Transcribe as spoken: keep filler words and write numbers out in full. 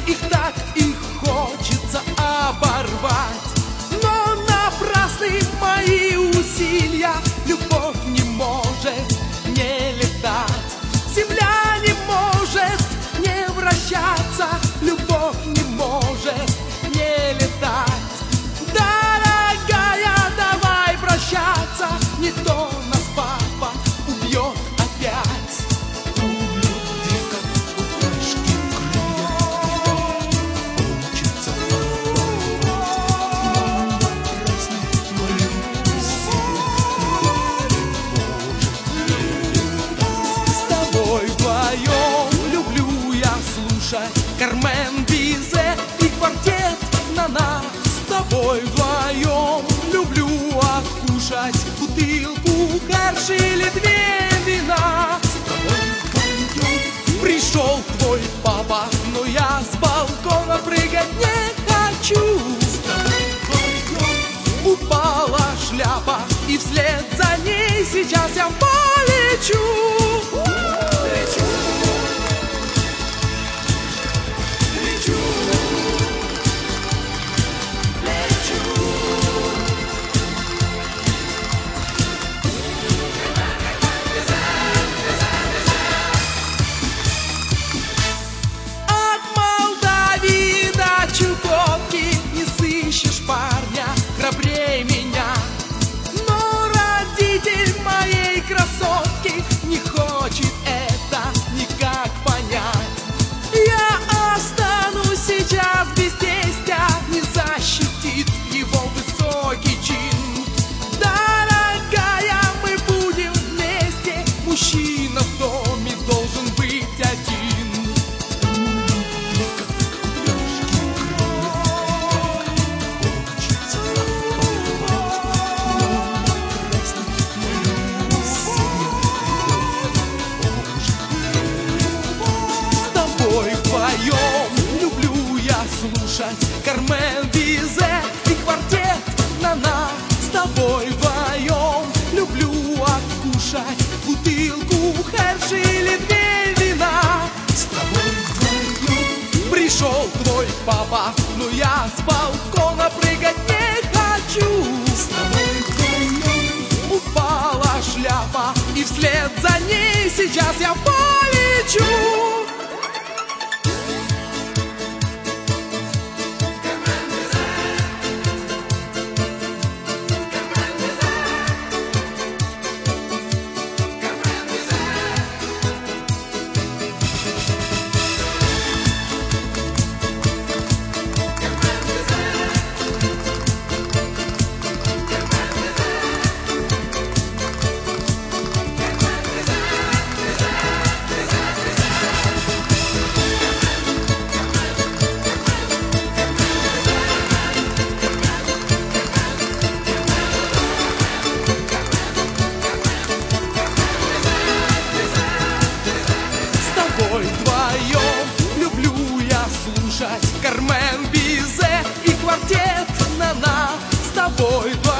их так и хочется оборвать. Но напрасны мои усилия, любовь не может не летать. Земля не может не вращаться, любовь не может не летать. Дорогая, давай прощаться, не то нас папа убьет опять. У любви, как у пташки, крылья, хочется оборвать. Но напрасны мои усилия, С тобой вдвоем люблю я слушать Кармен Бизе и квартет «На-на». С тобой вдвоем люблю откушать бутылку Херш или две вина. С тобой вдвоем пришел твой папа, но я с балкона прыгать не хочу. С тобой вдвоем упала шляпа, и вслед за ней сейчас я полечу. Лечу, лечу, лечу. От Молдавии до Чукотки не сыщешь парня храбрее меня. Но родитель моей красотки не хочет это никак понять. Я останусь сейчас без тестя, не защитит его высокий чин. Дорогая, мы будем вместе, мужчина в доме должен быть один. С тобой вдвоем люблю я слушать Кармен Бизе и квартет «На-на». С тобой вдвоем люблю откушать бутылку Херш или две вина. С тобой вдвоем пришел твой папа, но я с балкона прыгать не хочу. С тобой вдвоем упала шляпа, и вслед за ней сейчас я полечу. Вдвоем люблю я слушать Кармен Бизе и квартет «На-на». С тобой